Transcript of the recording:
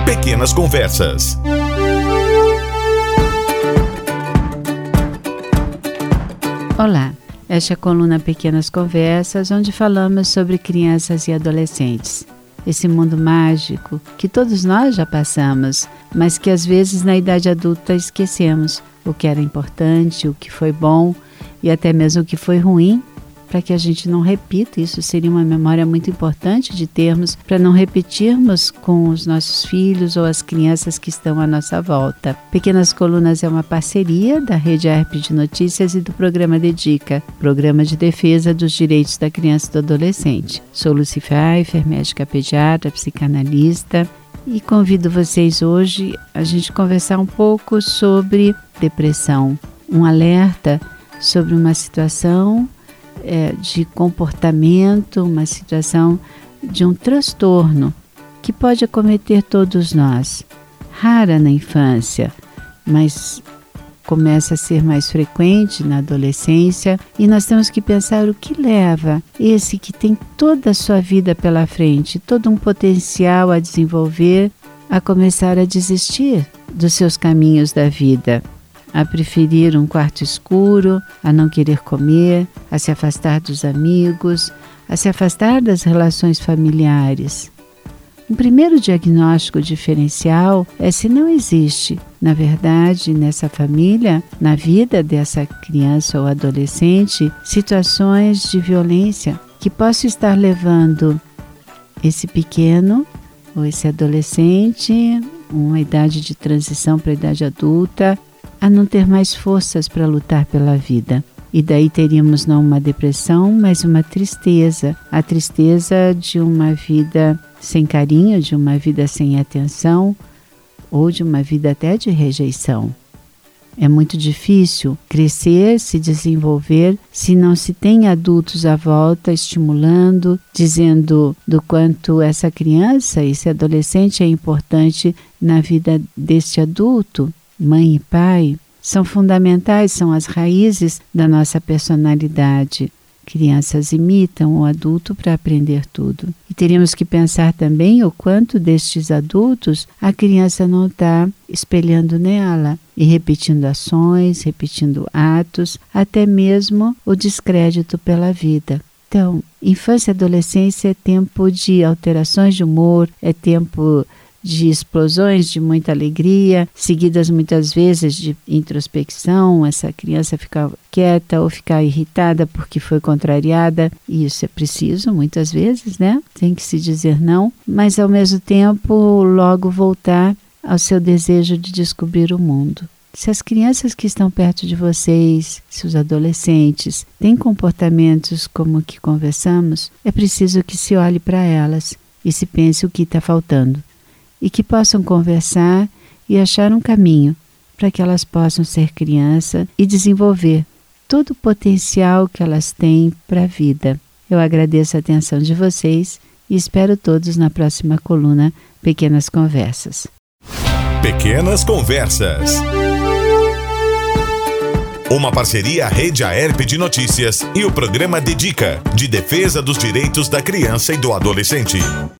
Pequenas Conversas. Olá, esta é a coluna Pequenas Conversas, onde falamos sobre crianças e adolescentes. Esse mundo mágico que todos nós já passamos, mas que às vezes na idade adulta esquecemos o que era importante, o que foi bom e até mesmo o que foi ruim, para que a gente não repita. Isso seria uma memória muito importante de termos, para não repetirmos com os nossos filhos ou as crianças que estão à nossa volta. Pequenas Colunas é uma parceria da Rede AERP de Notícias e do programa Dedica, Programa de Defesa dos Direitos da Criança e do Adolescente. Sou Lucy Pfeiffer, médica pediatra, psicanalista, e convido vocês hoje a gente conversar um pouco sobre depressão, um alerta sobre uma situação de comportamento, uma situação de um transtorno que pode acometer todos nós. Rara na infância, mas começa a ser mais frequente na adolescência, e nós temos que pensar o que leva esse que tem toda a sua vida pela frente, todo um potencial a desenvolver, a começar a desistir dos seus caminhos da vida, a preferir um quarto escuro, a não querer comer, a se afastar dos amigos, a se afastar das relações familiares. Um primeiro diagnóstico diferencial é se não existe, na verdade, nessa família, na vida dessa criança ou adolescente, situações de violência que possam estar levando esse pequeno ou esse adolescente, uma idade de transição para a idade adulta, a não ter mais forças para lutar pela vida. E daí teríamos não uma depressão, mas uma tristeza. A tristeza de uma vida sem carinho, de uma vida sem atenção, ou de uma vida até de rejeição. É muito difícil crescer, se desenvolver, se não se tem adultos à volta estimulando, dizendo do quanto essa criança, esse adolescente é importante na vida deste adulto. Mãe e pai são fundamentais, são as raízes da nossa personalidade. Crianças imitam o adulto para aprender tudo. E teríamos que pensar também o quanto destes adultos a criança não está espelhando nela e repetindo ações, repetindo atos, até mesmo o descrédito pela vida. Então, infância e adolescência é tempo de alterações de humor, é tempo de explosões de muita alegria, seguidas muitas vezes de introspecção, essa criança ficar quieta ou ficar irritada porque foi contrariada, e isso é preciso muitas vezes, né? Tem que se dizer não, mas ao mesmo tempo logo voltar ao seu desejo de descobrir o mundo. Se as crianças que estão perto de vocês, se os adolescentes têm comportamentos como o que conversamos, é preciso que se olhe para elas e se pense o que está faltando, e que possam conversar e achar um caminho para que elas possam ser criança e desenvolver todo o potencial que elas têm para a vida. Eu agradeço a atenção de vocês e espero todos na próxima coluna Pequenas Conversas. Pequenas Conversas. Uma parceria Rede AERP de Notícias e o programa Dedica, de defesa dos direitos da criança e do adolescente.